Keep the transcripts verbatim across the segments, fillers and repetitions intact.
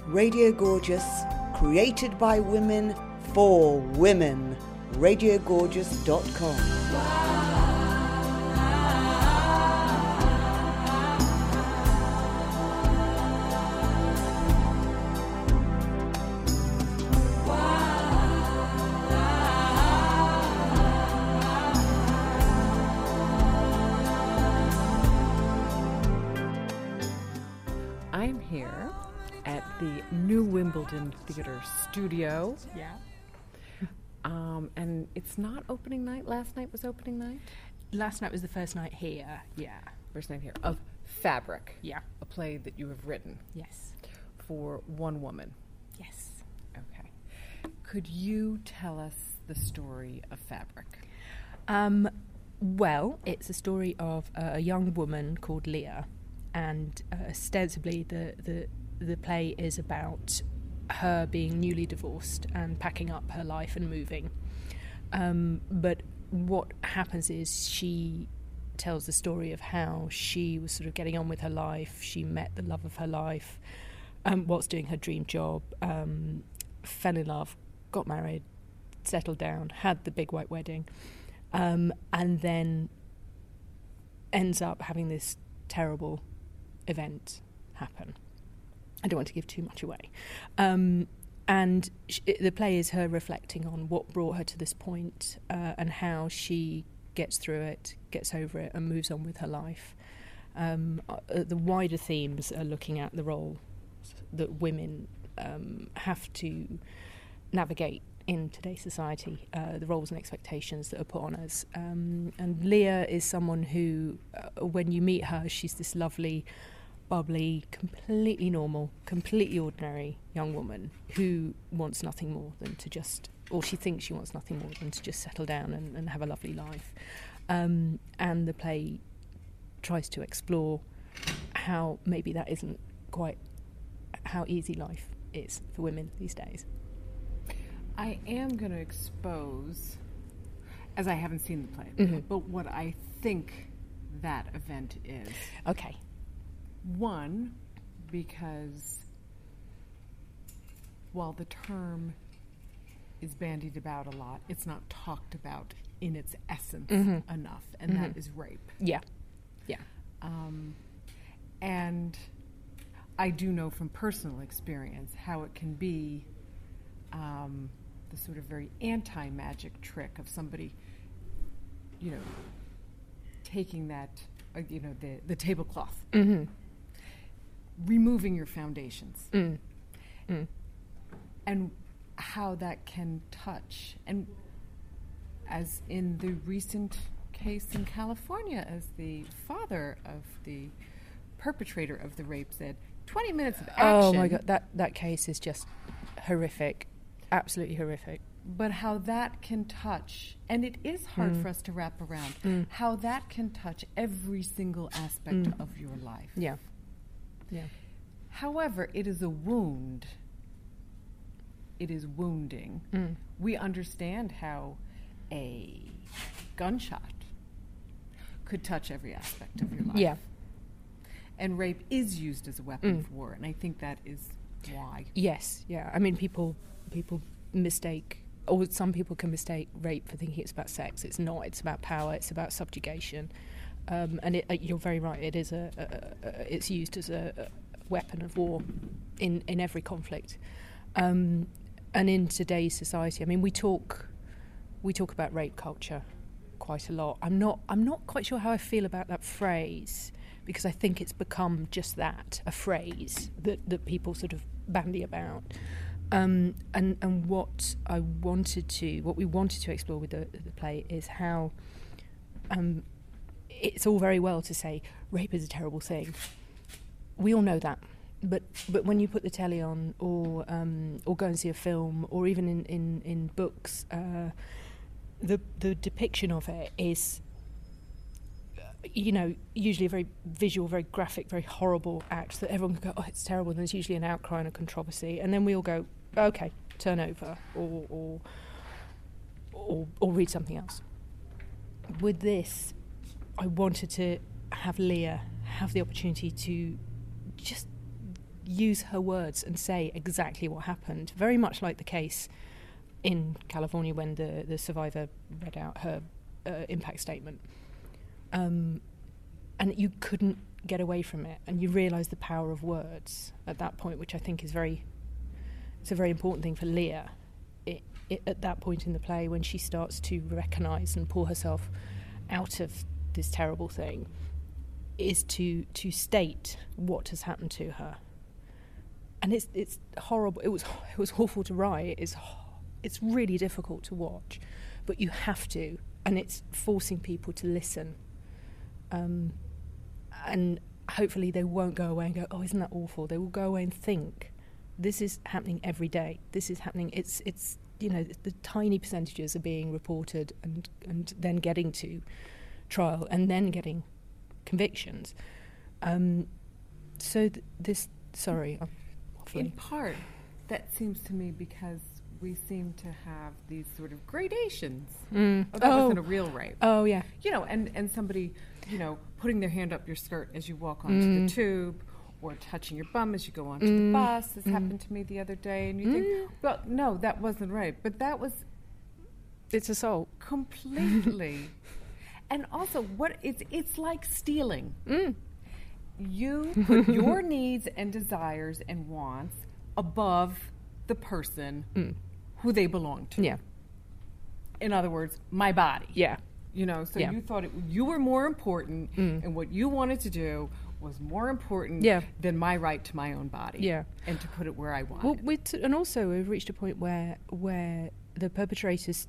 Radio Gorgeous, created by women for women. radio gorgeous dot com. I'm here at the New Wimbledon Theatre Studio. Yeah. Um, and it's not opening night. Last night was opening night? Last night was the first night here, yeah. First night here. Of Fabric. Yeah. A play that you have written. Yes. For one woman. Yes. Okay. Could you tell us the story of Fabric? Um, well, it's a story of uh, a young woman called Leah, and uh, ostensibly the, the, the play is about her being newly divorced and packing up her life and moving. Um, but what happens is she tells the story of how she was sort of getting on with her life. She met the love of her life um, whilst doing her dream job, um, fell in love, got married, settled down, had the big white wedding, um, and then ends up having this terrible event happen. I don't want to give too much away. Um, and sh- the play is her reflecting on what brought her to this point, uh, and how she gets through it, gets over it, and moves on with her life. Um, uh, the wider themes are looking at the role that women um, have to navigate in today's society, uh, the roles and expectations that are put on us. Um, and Leah is someone who, uh, when you meet her, she's this lovely, bubbly, completely normal, completely ordinary young woman who wants nothing more than to just, or she thinks she wants nothing more than to just settle down and, and have a lovely life. Um, and the play tries to explore how maybe that isn't quite how easy life is for women these days. I am going to expose, as I haven't seen the play, Mm-hmm. but what I think that event is. Okay. One, because while the term is bandied about a lot, it's not talked about in its essence Mm-hmm. enough, and Mm-hmm. that is rape. Yeah. Yeah. Um, and I do know from personal experience how it can be um, the sort of very anti-magic trick of somebody, you know, taking that, uh, you know, the, the tablecloth, Mm-hmm. removing your foundations, Mm. Mm. and how that can touch. And as in the recent case in California, as the father of the perpetrator of the rape said, twenty minutes of action. Oh my God, that, that case is just horrific, absolutely horrific. But how that can touch, and it is hard Mm. for us to wrap around, Mm. how that can touch every single aspect Mm. of your life. Yeah. Yeah. However, it is a wound. It is wounding. Mm. We understand how a gunshot could touch every aspect of your life. Yeah. And rape is used as a weapon Mm. of war, and I think that is why. Yes, yeah. I mean, people people mistake, or some people can mistake rape for thinking it's about sex. It's not. It's about power. It's about subjugation. Um, and it, uh, you're very right. It is a, a, a it's used as a, a weapon of war in, in every conflict. Um, and in today's society, I mean, we talk we talk about rape culture quite a lot. I'm not I'm not quite sure how I feel about that phrase, because I think it's become just that, a phrase that, that people sort of bandy about. Um, and, and what I wanted to, what we wanted to explore with the, the play is how um, it's all very well to say rape is a terrible thing. We all know that. But but when you put the telly on, or um, or go and see a film, or even in, in, in books, uh, the the depiction of it is, you know, usually a very visual, very graphic, very horrible act that everyone can go, oh, it's terrible, and there's usually an outcry and a controversy, and then we all go, okay, turn over, or or or, or read something else. With this, I wanted to have Leah have the opportunity to just use her words and say exactly what happened, very much like the case in California when the, the survivor read out her uh, impact statement. Um, and you couldn't get away from it, and you realise the power of words at that point, which I think is very, it's a very important thing for Leah. It, it, at that point in the play, when she starts to recognise and pull herself out of this terrible thing, is to to state what has happened to her. And it's it's horrible. It was it was awful to write. It's it's really difficult to watch, but you have to, and it's forcing people to listen. Um, and hopefully they won't go away and go, oh, isn't that awful? They will go away and think, this is happening every day. This is happening. It's it's you know the, the tiny percentages are being reported and and then getting to trial and then getting convictions. Um, so th- this sorry. I'm In part, that seems to me because we seem to have these sort of gradations. Mm. Oh, that oh. wasn't a real rape. Oh, yeah. You know, and, and somebody, you know, putting their hand up your skirt as you walk onto Mm. the tube, or touching your bum as you go onto Mm. the bus. This Mm. happened to me the other day, and you Mm. think, well, no, that wasn't rape. But that was It's assault. completely. And also, what it's, it's like stealing. Mm. You put your needs and desires and wants above the person Mm. who they belong to. Yeah. In other words, my body. Yeah. You know, so Yeah. you thought it, you were more important, Mm. and what you wanted to do was more important Yeah. than my right to my own body. Yeah. And to put it where I want Well, it. we t- and also we've reached a point where where the perpetrators,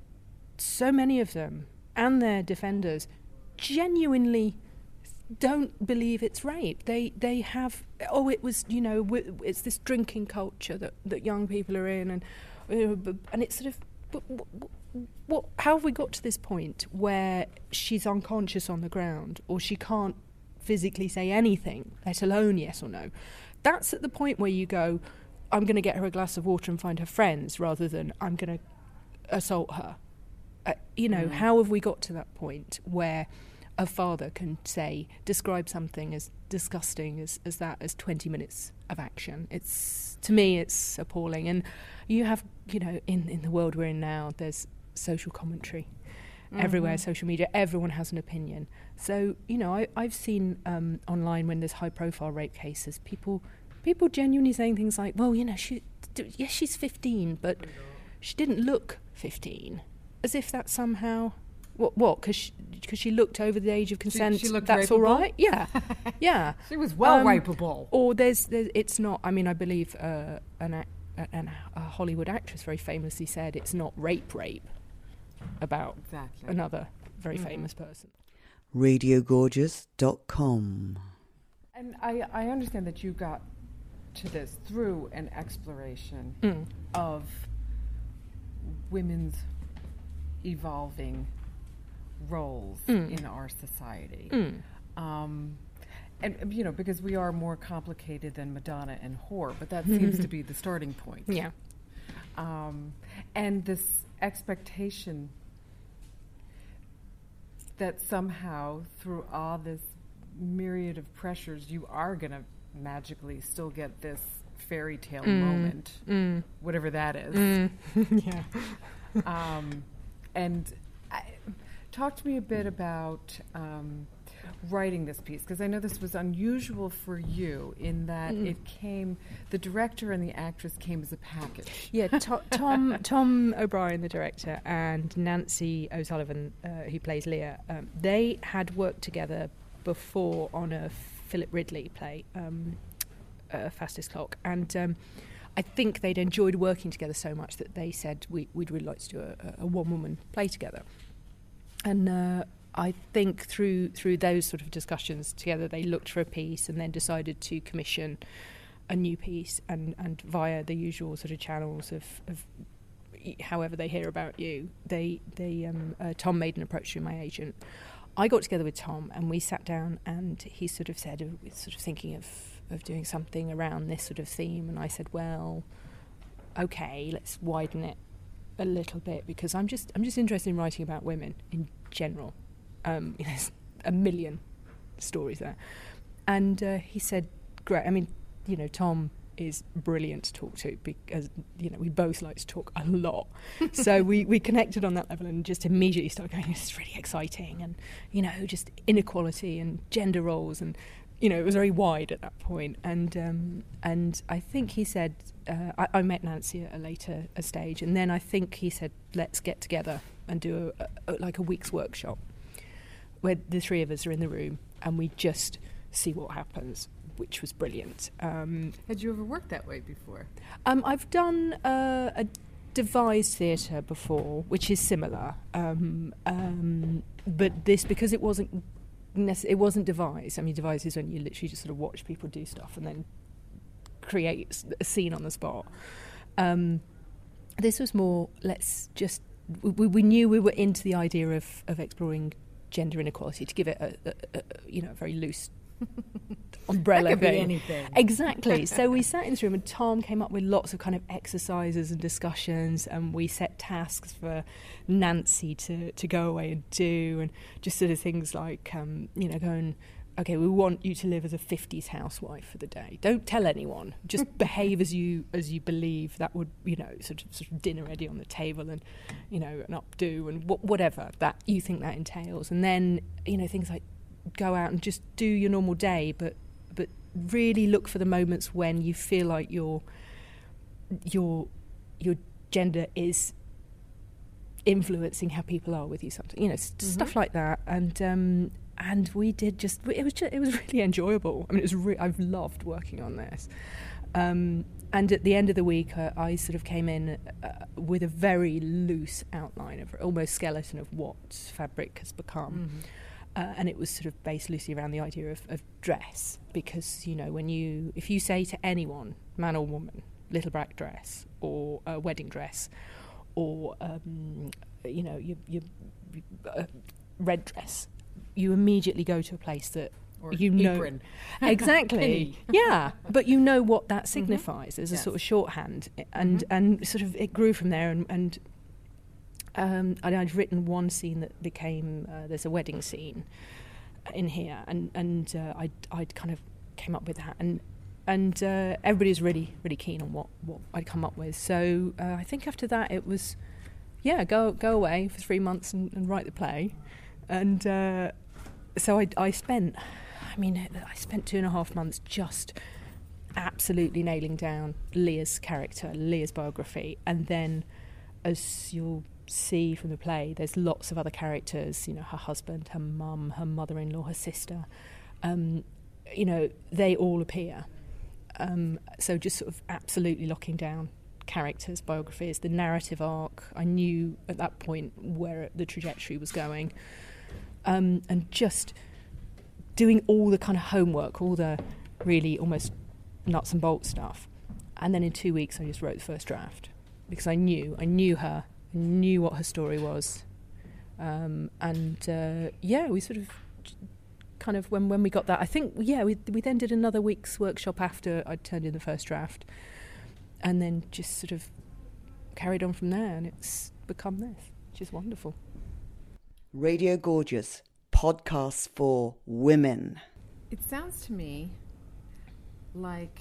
so many of them, and their defenders, genuinely don't believe it's rape. They they have, oh, it was, you know, w- it's this drinking culture that, that young people are in, and uh, b- and it's sort of, but, what, what, how have we got to this point where she's unconscious on the ground, or she can't physically say anything, let alone yes or no? That's at the point where you go, I'm going to get her a glass of water and find her friends, rather than I'm going to assault her. Uh, you know, Mm. how have we got to that point where a father can say, describe something as disgusting as, as that as twenty minutes of action? It's, to me, it's appalling. And you have, you know, in, in the world we're in now, there's social commentary Mm-hmm. everywhere, social media, everyone has an opinion. So, you know, I, I've seen um, online when there's high profile rape cases, people people genuinely saying things like, well, you know, she, d- yes, she's fifteen, but she didn't look fifteen. As if that somehow, what, what, because she, cause she looked over the age of consent, she looked that's rapeable? all right? Yeah, yeah. She was well Um, rapeable. Or there's, there's, it's not, I mean, I believe uh, an, ac- an, a Hollywood actress very famously said it's not rape rape about Exactly. another very Mhm. famous person. radio gorgeous dot com. And I, I understand that you got to this through an exploration Mm. of women's evolving roles Mm. in our society. Mm. Um, and, you know, because we are more complicated than Madonna and whore, but that seems to be the starting point. Yeah. Um, and this expectation that somehow through all this myriad of pressures, you are going to magically still get this fairy tale Mm. moment, Mm. whatever that is. Mm. yeah. Um, and I, talk to me a bit about um, writing this piece, because I know this was unusual for you in that Mm. it came, the director and the actress came as a package. Yeah, to- Tom Tom O'Brien, the director, and Nancy O'Sullivan, uh, who plays Leah, um, they had worked together before on a Philip Ridley play, um, uh, Fastest Clock, and um, I think they'd enjoyed working together so much that they said we, we'd really like to do a, a one-woman play together. And uh, I think through through those sort of discussions together, they looked for a piece and then decided to commission a new piece, and, and via the usual sort of channels of, of however they hear about you, they they um, uh, Tom made an approach through my agent. I got together with Tom and we sat down, and he sort of said, uh, sort of thinking of, of doing something around this sort of theme, and I said, well, okay, let's widen it a little bit, because I'm just I'm just interested in writing about women in general. Um, there's a million stories there. And uh, he said, great, I mean, you know, Tom is brilliant to talk to because, you know, we both like to talk a lot. So we, we connected on that level and just immediately started going, this is really exciting. And, you know, just inequality and gender roles. And, you know, it was very wide at that point. And um, and I think he said, uh, I, I met Nancy at a later a stage. And then I think he said, let's get together and do a, a, like a week's workshop where the three of us are in the room and we just see what happens, which was brilliant. Um, Had you ever worked that way before? Um, I've done uh, a devised theatre before, which is similar, um, um, but this, because it wasn't nece- it wasn't devised. I mean, devised is when you literally just sort of watch people do stuff and then create a scene on the spot. Um, this was more, let's just, we, we knew we were into the idea of, of exploring gender inequality, to give it a, a, a you know a very loose umbrella that could thing. be anything. Exactly. So we sat in this room and Tom came up with lots of kind of exercises and discussions, and we set tasks for Nancy to, to go away and do, and just sort of things like, um, you know, going, okay, we want you to live as a fifties housewife for the day. Don't tell anyone. Just behave as you as you believe that would, you know, sort of, sort of dinner ready on the table and, you know, an updo and wh- whatever that you think that entails. And then, you know, things like go out and just do your normal day, but but really look for the moments when you feel like your your your gender is influencing how people are with you. Something, you know, mm-hmm. stuff like that. And um, and we did just it was just, it was really enjoyable. I mean, it was re- I've loved working on this. Um, and at the end of the week, uh, I sort of came in uh, with a very loose outline of almost skeleton of what fabric has become. Mm-hmm. Uh, and it was sort of based loosely around the idea of, of dress, because, you know, when you, if you say to anyone, man or woman, little black dress or a wedding dress or, um, you know, your, your uh, red dress, you immediately go to a place that or you know. Apron. Exactly. Yeah. But you know what that signifies. Mm-hmm. There's yes. a sort of shorthand. And, mm-hmm. and sort of it grew from there. And, and Um, and I'd written one scene that became, uh, there's a wedding scene in here, and, and uh, I'd, I'd kind of came up with that, and and uh, everybody was really, really keen on what, what I'd come up with. So uh, I think after that it was, yeah, go go away for three months and, and write the play. And uh, so I, I spent, I mean, I spent two and a half months just absolutely nailing down Leah's character, Leah's biography, and then as you'll see from the play, there's lots of other characters, you know, her husband, her mum, her mother-in-law, her sister, um, you know, they all appear. Um, so just sort of absolutely locking down characters, biographies, the narrative arc. I knew at that point where the trajectory was going, um, and just doing all the kind of homework, all the really almost nuts and bolts stuff. And then in two weeks I just wrote the first draft, because I knew, I knew her, knew what her story was, um, and uh, yeah, we sort of kind of when when we got that, I think yeah, we we then did another week's workshop after I'd turned in the first draft, and then just sort of carried on from there, and it's become this, which is wonderful. Radio Gorgeous, podcasts for women. It sounds to me like,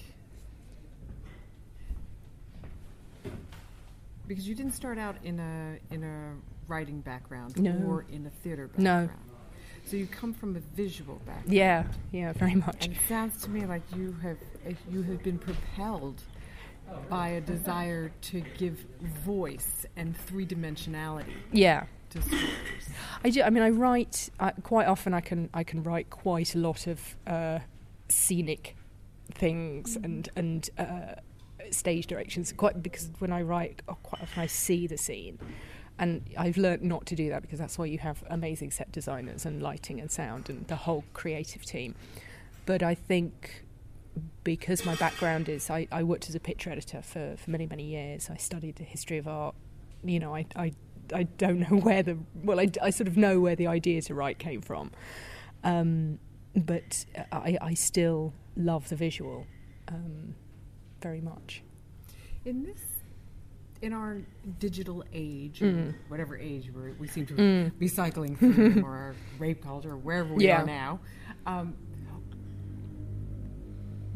because you didn't start out in a in a writing background no. or in a theater background. No. So you come from a visual background. Yeah, yeah, very much. And it sounds to me like you have you have been propelled by a desire to give voice and three-dimensionality. Yeah. To stories. I do. I mean, I write uh, quite often. I can I can write quite a lot of uh, scenic things mm-hmm. and and. Uh, stage directions, quite because when I write, oh, quite often I see the scene, and I've learnt not to do that, because that's why you have amazing set designers and lighting and sound and the whole creative team. But I think because my background is I, I worked as a picture editor for, for many many years. I studied the history of art. You know, I I, I don't know where the well I, I sort of know where the idea to write came from, um, but I, I still love the visual. Um, very much. In this, in our digital age, mm. or whatever age we're, we seem to mm. be cycling through, or our rape culture, or wherever we yeah. are now, um,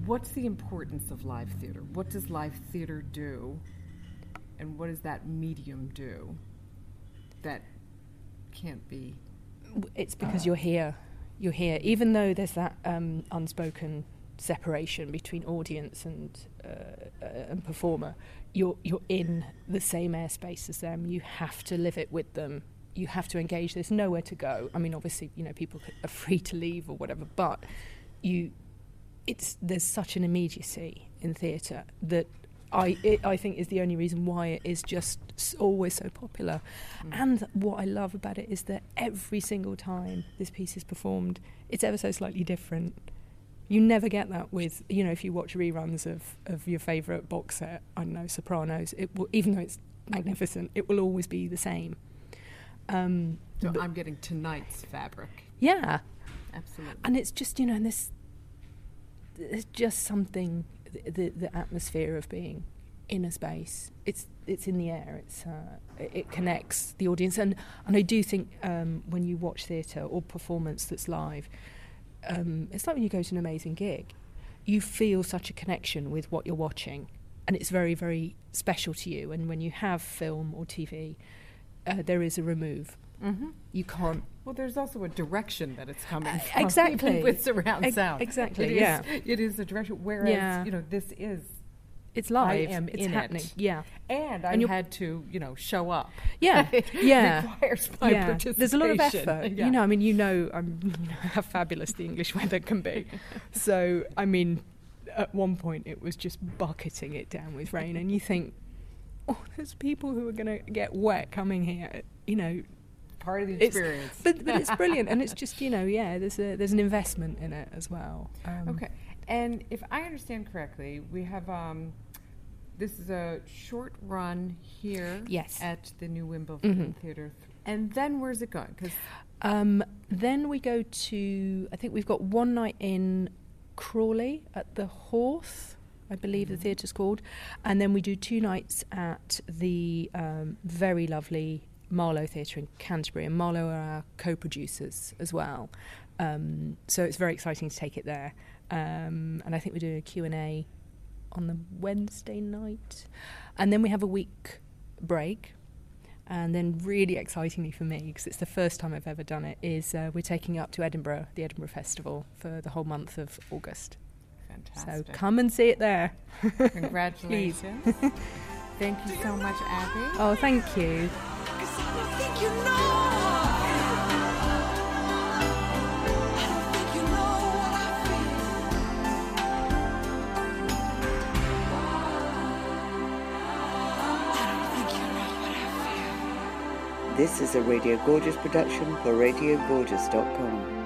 what's the importance of live theater? What does live theater do? And what does that medium do that can't be? It's because you're here. You're here. Even though there's that um, unspoken separation between audience and uh, uh, and performer, you're you're in the same airspace as them. You have to live it with them. You have to engage. There's nowhere to go. I mean, obviously, you know, people are free to leave or whatever, but you, it's there's such an immediacy in theatre that I it, I think is the only reason why it is just s- always so popular. Mm. And what I love about it is that every single time this piece is performed, it's ever so slightly different. You never get that with, you know, if you watch reruns of, of your favourite box set, I don't know, Sopranos, it will, even though it's magnificent, it will always be the same. Um, so I'm getting tonight's fabric. Yeah. Absolutely. And it's just, you know, and this, there's just something, the, the, the atmosphere of being in a space, it's it's in the air, it's uh, it, it connects the audience. And, and I do think um, when you watch theatre or performance that's live, um, it's like when you go to an amazing gig, you feel such a connection with what you're watching. And it's very, very special to you. And when you have film or T V, Uh, there is a remove. Mm-hmm. You can't. Well, there's also a direction that it's coming uh, from. Exactly. Even with surround e- sound. Exactly. It yeah. Is, it is a direction. Whereas, yeah. you know, this is. It's live. I am it's in happening. It. Yeah. And, and I had to, you know, show up. Yeah. it yeah. requires my yeah. participation. There's a lot of effort. Yeah. You know, I mean, you know, I'm, you know how fabulous the English weather can be. So, I mean, at one point it was just bucketing it down with rain, and you think, oh, there's people who are going to get wet coming here. You know. Part of the experience. It's, but, but it's brilliant, and it's just, you know, yeah, there's a there's an investment in it as well. Um, okay, and if I understand correctly, we have um, this is a short run here. Yes. At the New Wimbledon Mm-hmm. Theatre, and then where's it going? 'Cause um, then we go to, I think we've got one night in Crawley at the Horse, I believe mm-hmm. the theatre's called, and then we do two nights at the um, very lovely Marlowe Theatre in Canterbury, and Marlowe are our co-producers as well. Um, so it's very exciting to take it there. Um, and I think we're doing a Q and A on the Wednesday night. And then we have a week break. And then really excitingly for me, because it's the first time I've ever done it, is uh, we're taking up to Edinburgh, the Edinburgh Festival, for the whole month of August. Fantastic. So come and see it there. Congratulations. Thank you so much, Abby. Oh, thank you. You know. This is a Radio Gorgeous production for radio gorgeous dot com.